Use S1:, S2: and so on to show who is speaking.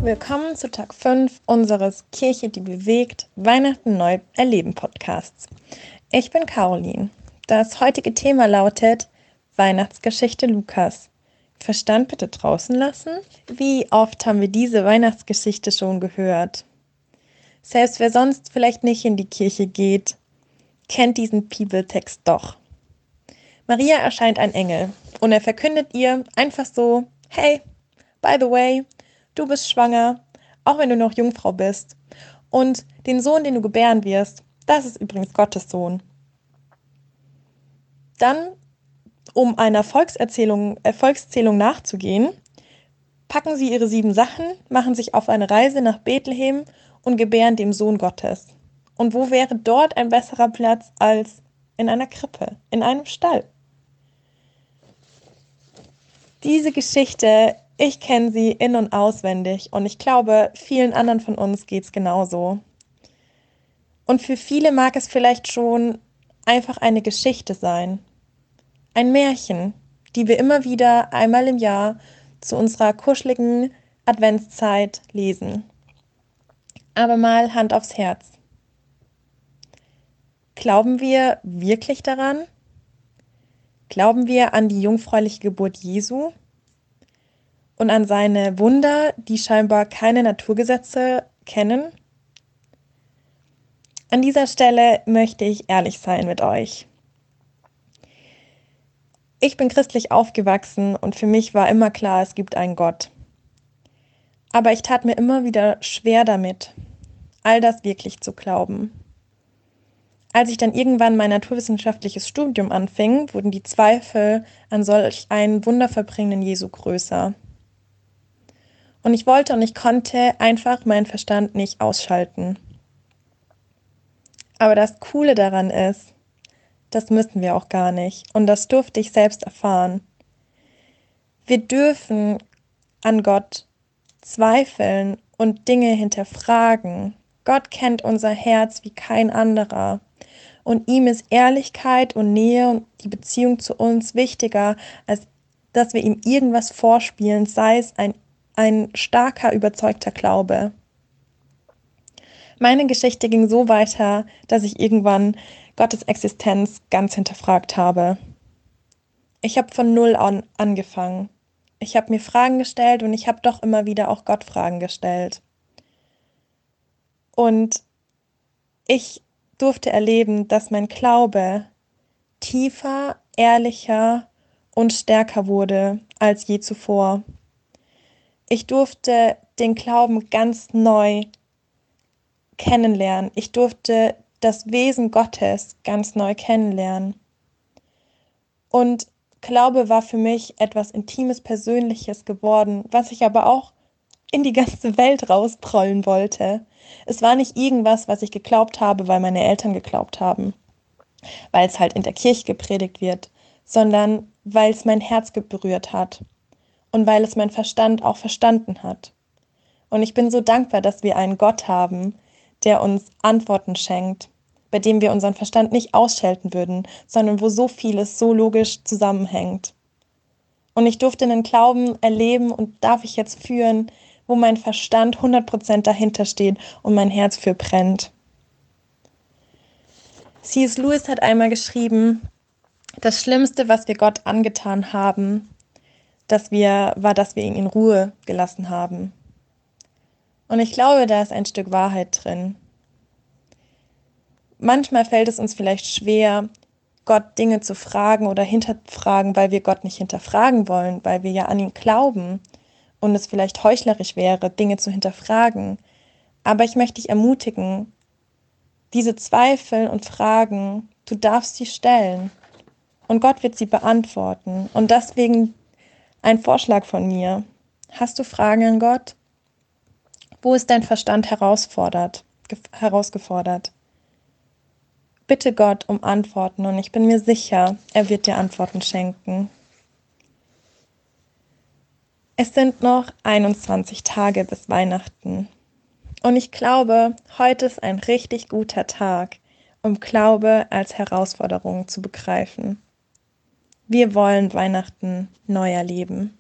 S1: willkommen zu Tag 5 unseres Kirche, die bewegt, Weihnachten neu erleben Podcasts. Ich bin Caroline. Das heutige Thema lautet Weihnachtsgeschichte Lukas. Verstand bitte draußen lassen? Wie oft haben wir diese Weihnachtsgeschichte schon gehört? Selbst wer sonst vielleicht nicht in die Kirche geht, kennt diesen Bibeltext doch. Maria erscheint ein Engel und er verkündet ihr einfach so: Hey, by the way, du bist schwanger, auch wenn du noch Jungfrau bist. Und den Sohn, den du gebären wirst, das ist übrigens Gottes Sohn. Dann, um einer Volkszählung nachzugehen, packen sie ihre 7 Sachen, machen sich auf eine Reise nach Bethlehem und gebären den Sohn Gottes. Und wo wäre dort ein besserer Platz als in einer Krippe, in einem Stall? Diese Geschichte, ich kenne sie in- und auswendig und ich glaube, vielen anderen von uns geht es genauso. Und für viele mag es vielleicht schon einfach eine Geschichte sein. Ein Märchen, die wir immer wieder einmal im Jahr zu unserer kuscheligen Adventszeit lesen. Aber mal Hand aufs Herz. Glauben wir wirklich daran? Glauben wir an die jungfräuliche Geburt Jesu und an seine Wunder, die scheinbar keine Naturgesetze kennen? An dieser Stelle möchte ich ehrlich sein mit euch. Ich bin christlich aufgewachsen und für mich war immer klar, es gibt einen Gott. Aber ich tat mir immer wieder schwer damit, all das wirklich zu glauben. Als ich dann irgendwann mein naturwissenschaftliches Studium anfing, wurden die Zweifel an solch einen wunderverbringenden Jesu größer. Und ich wollte und ich konnte einfach meinen Verstand nicht ausschalten. Aber das Coole daran ist, das müssen wir auch gar nicht. Und das durfte ich selbst erfahren. Wir dürfen an Gott zweifeln und Dinge hinterfragen. Gott kennt unser Herz wie kein anderer. Und ihm ist Ehrlichkeit und Nähe und die Beziehung zu uns wichtiger, als dass wir ihm irgendwas vorspielen, sei es ein starker, überzeugter Glaube. Meine Geschichte ging so weiter, dass ich irgendwann Gottes Existenz ganz hinterfragt habe. Ich habe von Null an angefangen. Ich habe mir Fragen gestellt und ich habe doch immer wieder auch Gott Fragen gestellt. Und ich durfte erleben, dass mein Glaube tiefer, ehrlicher und stärker wurde als je zuvor. Ich durfte den Glauben ganz neu kennenlernen. Ich durfte das Wesen Gottes ganz neu kennenlernen. Und Glaube war für mich etwas Intimes, Persönliches geworden, was ich aber auch in die ganze Welt rausprollen wollte. Es war nicht irgendwas, was ich geglaubt habe, weil meine Eltern geglaubt haben, weil es halt in der Kirche gepredigt wird, sondern weil es mein Herz berührt hat und weil es mein Verstand auch verstanden hat. Und ich bin so dankbar, dass wir einen Gott haben, der uns Antworten schenkt, bei dem wir unseren Verstand nicht ausschalten würden, sondern wo so vieles so logisch zusammenhängt. Und ich durfte einen Glauben erleben und darf ich jetzt führen, wo mein Verstand 100% dahinter steht und mein Herz für brennt. C.S. Lewis hat einmal geschrieben, das Schlimmste, was wir Gott angetan haben, war, dass wir ihn in Ruhe gelassen haben. Und ich glaube, da ist ein Stück Wahrheit drin. Manchmal fällt es uns vielleicht schwer, Gott Dinge zu fragen oder hinterfragen, weil wir Gott nicht hinterfragen wollen, weil wir ja an ihn glauben und es vielleicht heuchlerisch wäre, Dinge zu hinterfragen. Aber ich möchte dich ermutigen, diese Zweifel und Fragen, du darfst sie stellen und Gott wird sie beantworten. Und deswegen ein Vorschlag von mir. Hast du Fragen an Gott? Wo ist dein Verstand herausgefordert? Bitte Gott um Antworten und ich bin mir sicher, er wird dir Antworten schenken. Es sind noch 21 Tage bis Weihnachten. Und ich glaube, heute ist ein richtig guter Tag, um Glaube als Herausforderung zu begreifen. Wir wollen Weihnachten neu erleben.